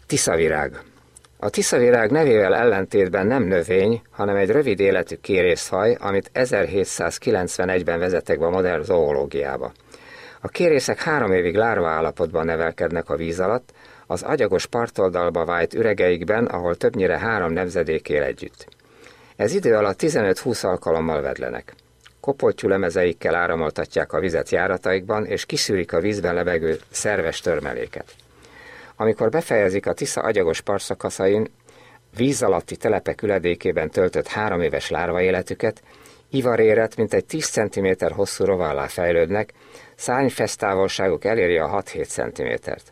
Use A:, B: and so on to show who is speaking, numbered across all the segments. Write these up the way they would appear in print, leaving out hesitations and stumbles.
A: Tiszavirág. A tiszavirág nevével ellentétben nem növény, hanem egy rövid életű kérészfaj, amit 1791-ben vezettek be a modern zoológiába. A kérészek 3 évig lárva állapotban nevelkednek a víz alatt, az agyagos partoldalba vájt üregeikben, ahol többnyire 3 nemzedék él együtt. Ez idő alatt 15-20 alkalommal vedlenek. Kopoltyú lemezeikkel áramoltatják a vizet járataikban, és kiszűrik a vízben lebegő szerves törmeléket. Amikor befejezik a Tisza agyagos partszakaszain víz alatti telepek üledékében töltött 3 éves lárva életüket, ivaréret mintegy 10 cm hosszú rovállá fejlődnek, szárnyfesztávolságuk eléri a 6-7 cm-t.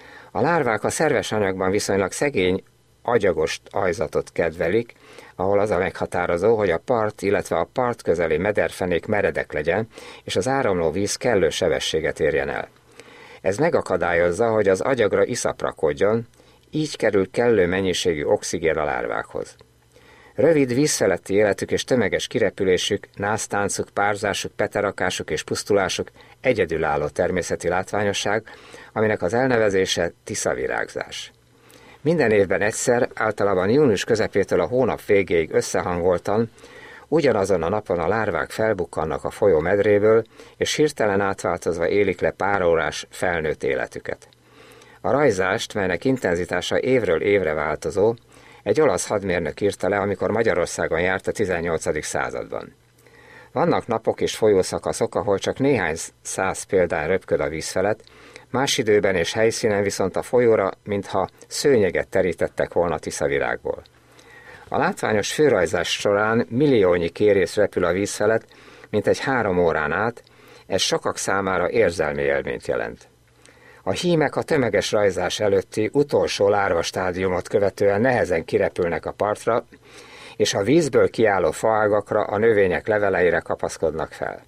A: A lárvák a szerves anyagban viszonylag szegény, agyagos ajzatot kedvelik, ahol az a meghatározó, hogy a part, illetve a part közeli mederfenék meredek legyen, és az áramló víz kellő sebességet érjen el. Ez megakadályozza, hogy az agyagra iszap rakodjon, így kerül kellő mennyiségű oxigén a lárvákhoz. Rövid vízfeletti életük és tömeges kirepülésük, násztáncuk, párzásuk, peterakásuk és pusztulásuk egyedülálló természeti látványosság, aminek az elnevezése tiszavirágzás. Minden évben egyszer, általában június közepétől a hónap végéig összehangoltan, ugyanazon a napon a lárvák felbukkannak a folyó medréből, és hirtelen átváltozva élik le pár órás felnőtt életüket. A rajzást, melynek intenzitása évről évre változó, egy olasz hadmérnök írta le, amikor Magyarországon járt a 18. században. Vannak napok és folyószakaszok, ahol csak néhány száz példán röpköd a víz felett, más időben és helyszínen viszont a folyóra, mintha szőnyeget terítettek volna tiszavirágból. A látványos főrajzás során milliónyi kérész repül a víz felett, mintegy 3 órán át, ez sokak számára érzelmi élményt jelent. A hímek a tömeges rajzás előtti utolsó lárva stádiumot követően nehezen kirepülnek a partra, és a vízből kiálló faágakra, a növények leveleire kapaszkodnak fel.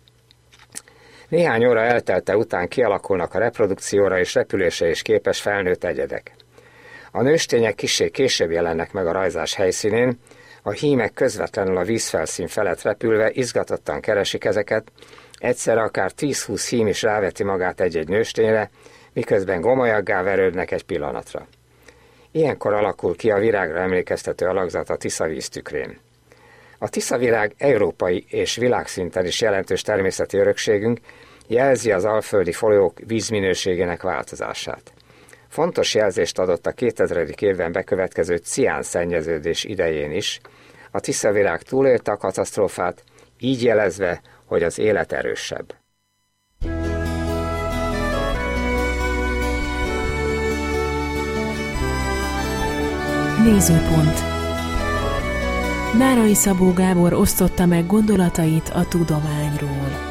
A: Néhány óra eltelte után kialakulnak a reprodukcióra és repülésre is képes felnőtt egyedek. A nőstények kissé később jelennek meg a rajzás helyszínén, a hímek közvetlenül a vízfelszín felett repülve izgatottan keresik ezeket, egyszerre akár 10-20 hím is ráveti magát egy-egy nőstényre, miközben gomolyaggá verődnek egy pillanatra. Ilyenkor alakul ki a virágra emlékeztető alakzat a Tisza víztükrén. A tiszavirág európai és világszinten is jelentős természeti örökségünk, jelzi az alföldi folyók vízminőségének változását. Fontos jelzést adott a 2000. évben bekövetkező ciánszennyeződés idején is. A tiszavirág túlélte a katasztrófát, így jelezve, hogy az élet erősebb.
B: Nézőpont. Nárai Szabó Gábor osztotta meg gondolatait a tudományról.